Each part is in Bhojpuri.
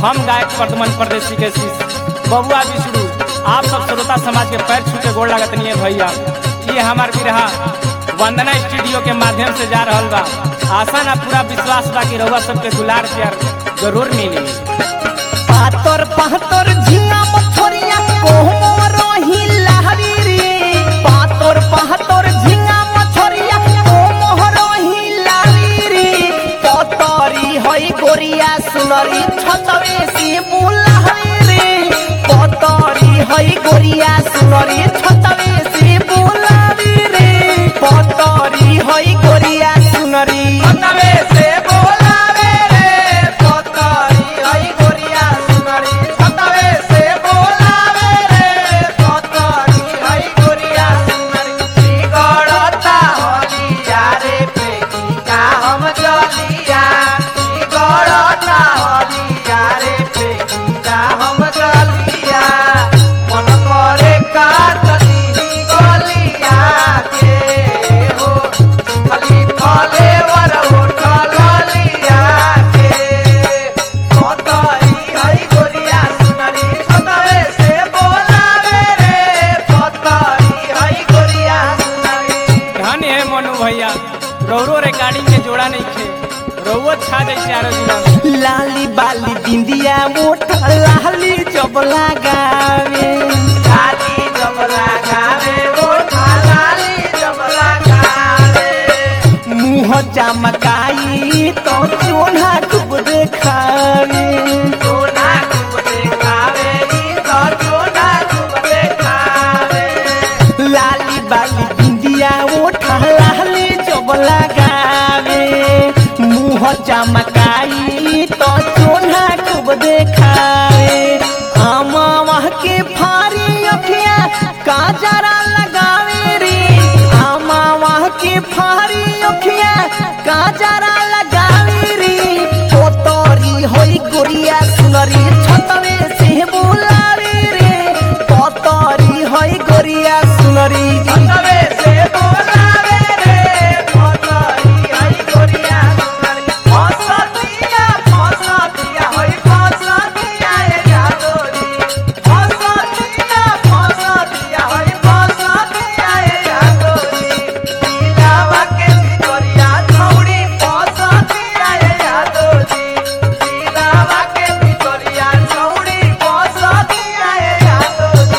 हम गायक वर्धमान परदेसी के बबुआ विष्णु आप सब श्रोता समाज के पैर छू के गोड़ लागत नहीं है भैया। ये हमार बिरहा वंदना स्टूडियो के माध्यम से जा रहा बा। आशा ना पूरा विश्वास बा कि रउआ सबके दुलार प्यार जरूर मिली। पातर पातर झिंगा मछरिया कोहमो रही लहरी रे, पातर पातर झिंगा मछरिया कोहमो रही लहरी रे, पतरी हई गोरिया सुनरी छतवे से बुलहरी रे, पतरी हई गोरिया सुनरी छतवे से बुलहरी रे, पतरी हई गोरिया सुनरी छतवे से बोलावे रे, पतरी हई गोरिया सुनरी छतवे से बोलावे रे, पतरी हई गोरिया सुनरी गड़ता हलिया रे पेकिया हम जलिया, गड़ता हलिया रे पेकिया हम जलिया, मन करे काटती गलिया के हो खली फले वर उठल लिया के, पतरी हई गोरिया सुनरी छतवे से बोलावे रे, पतरी हई गोरिया सुनरी। धन है मनु भैया, रौरो रिकॉर्डिंग के जोड़ा नहीं खे, रउओ छा जाए चारों जिला में। लाली बाली बिंदिया मोटा लाली जब लगावे, लाली जब लगावे मोटा लाली जब लगावे, मुँह चमकाई तो चोना खूब देखावे, चोना खूब देखावे तो चोना खूब देखावे, लाली बाली बिंदिया मोटा लाली जब लगावे, मुँह चमकाई तो चोना खूब देखावे, आमा के फारी अखिया काजरा लगावे रे, आमा के फारी अखिया काजरा लगावे रे, पोतरी होई गोरिया सुनरी छतवे से बोलावे रे, पोतरी होई गोरिया सुनरी छतवे से बोलावे रे, पोतरी होई गोरिया सुनरी फसतिया फसतिया होई फसतिया ए जादोरी, फसतिया फसतिया होई फसतिया ए जादोरी, दिलावा के भितरिया छौड़ी फसतिया ए जादोरी, दिलावा के भितरिया छौड़ी फसतिया ए जादोरी,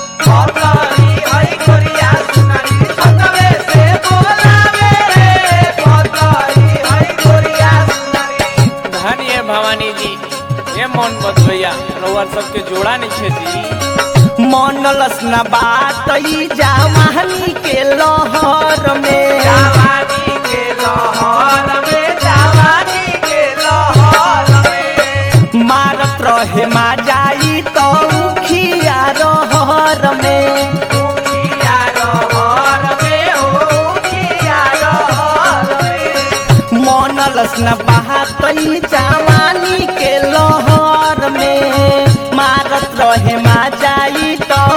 पतरी हई गोरिया सुनरी छतवे से बोलावे रे, पतरी हई गोरिया सुनरी। धन ये भवानी जी, ये मोहन बद भैया, रउआ सबके जोड़ा नहीं खे जी। मनलस न बात ई जवानी के लहर में, जवानी के लहर में, जवानी के लहर में, मारत रहे मा जाई तो उखिया रहर में, उखिया रहर में, उखिया रहर में, मनलस न बात ई जवानी के लहर में, मारत रहे मा जाई तो